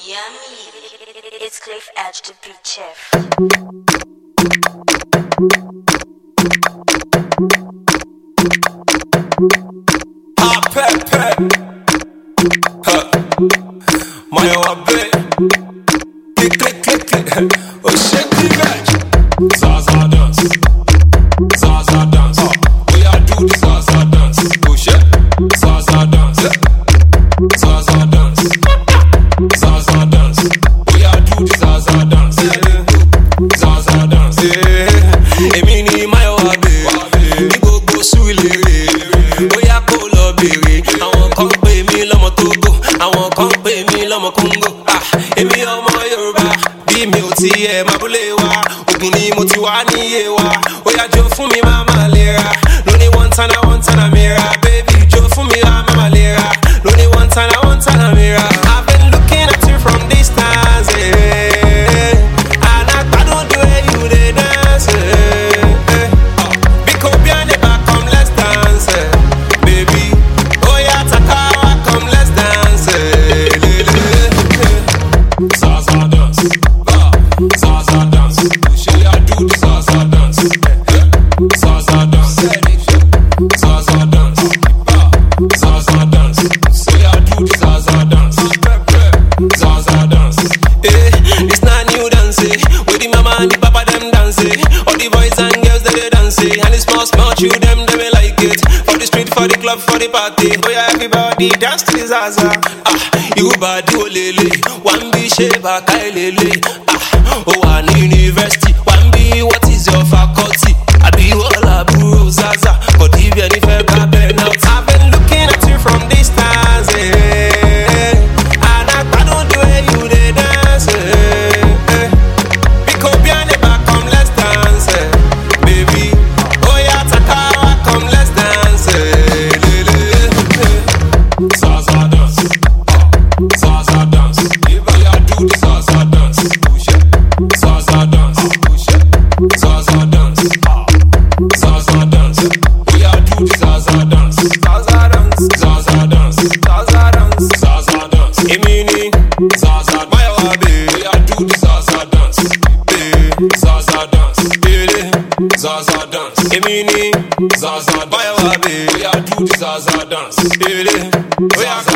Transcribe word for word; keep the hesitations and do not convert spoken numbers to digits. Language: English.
Yummy. It's Cliff Edge, the beat chef. Ah, pep, pep. Huh. My wabe. Click, click, click, click. Oh, shit, click, click. Zaza dance. Zaza dance. Oh, we are do the Zaza dance. Oh, shit. Zaza dance. Zaza dance. Zaza dance. We are do the Zaza dance. Zaza dance. Emi ni my wabe. Ni gbogbo sulere. Oya kó lọ bèrè. Àwọn kan pè mí lọ́mọ Togo. Àwọn kan pè mí lọ́mọ Congo. Ah, èmi ọmọ Yorùbá. Bí mi ò tiẹ̀ máa búlé wa. Ògùn ni mo ti wá níyé wa. Oya jó fún mi máa máa lera. Lóní one time I one time I mira. Baby jó fún mi máa máa lera. Lóní one time I one time I mira. I've been looking at you from distance. Eh, and I don't do it, you dey dance. Eh, eh. Biko behind the back, come let's dance. Eh. Baby, oh yeah, Takawa, come let's dance. Eh. Le, le, le. Zaza dance, ah, Zaza dance. Shall I do the Zaza dance? Eh. Zaza dance, Zaza dance, ah, Zaza dance. Say I do the Zaza dance, Zaza dance. Eh, it's not new dance. With the mama and the papa them dance. All the boys and girls they, they dance. And the small small children they may like it. For the street, for the club, for the party. Oh yeah, everybody dance to the Zaza. Ah, you body oh lele. One be shape a lele. Ah, oh one university. One be what is your faculty? I be all a bro Zaza. But if you any fair burn out. I've been looking at you from distance. Eh, and I, I don't do it, you they dance. Eh, eh. Because behind the back, come let's dance. Eh. Baby, oh yeah, Takawa, come let's dance. Eh. Le, le, le. Zaza dance, ah, Zaza dance. If I do the Zaza dance, push it. Zaza dance, push it. Zaza dance, ah, Zaza dance. We are do the Zaza dance. Zaza dance, Zaza dance, Zaza dance, Zaza dance. Emini, Zaza, my wabe. We are do the Zaza dance. Eh, Zaza dance, eh, Zaza dance. Emini, Zaza, my wabe. We are do the Zaza dance. Eh, we are